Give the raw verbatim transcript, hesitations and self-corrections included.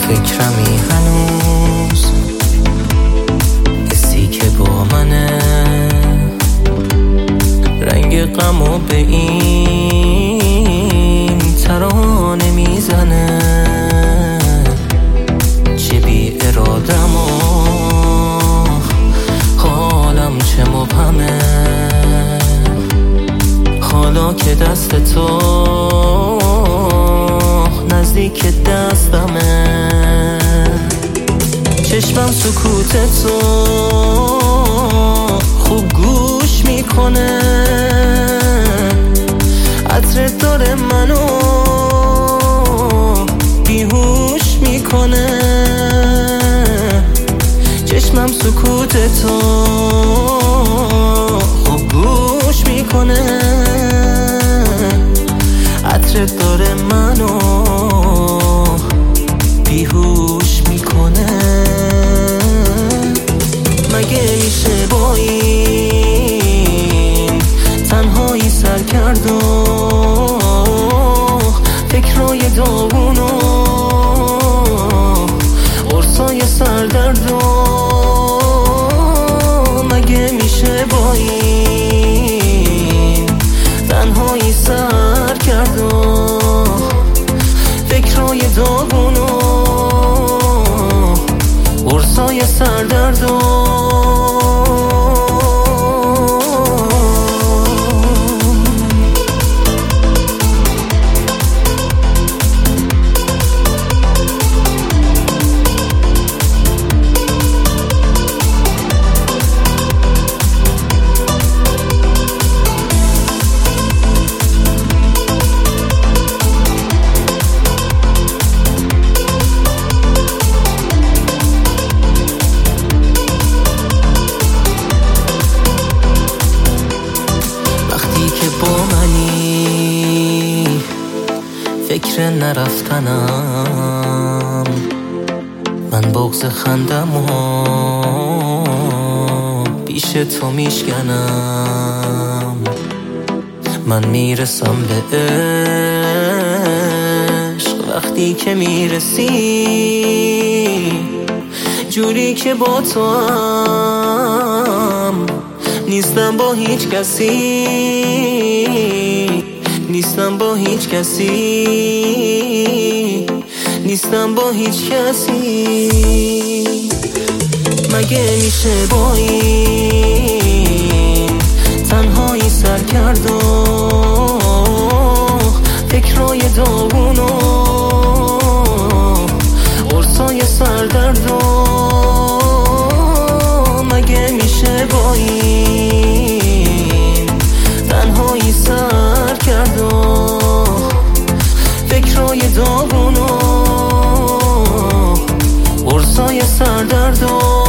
فکرمی هنوز حسی که با منه، رنگ غمو به این ترانه میزنه. چه بی ارادم و حالم چه مبهمه، حالا که دست تو نزدیک دستمه. چشمم سکوت تو خوب گوش میکنه، عطرت داره منو بیهوش میکنه. چشمم سکوت تو خوب گوش میکنه، عطرت داره منو بیهوش میکنه. مگه میشه با این تنهایی سر کرد و فکرای داغون و قرصای سردرد و مگه میشه با این تنهایی سر کرد و فکرای داغون و قرصای سردرد و فکر نرفتنم، من بغض خندم و پیش تو میشکنم. من میرسم به عشق وقتی که میرسی، جوری که با تو هم نیستم با هیچ کسی، نیستم با هیچ کسی، نیستم با هیچ کسی. مگه میشه با این تنهایی سر کرد و فکرای داغون و قرصای سردرد و مگه میشه با این تنهایی سر کرد و فکرای داغون و قرصای سردرد و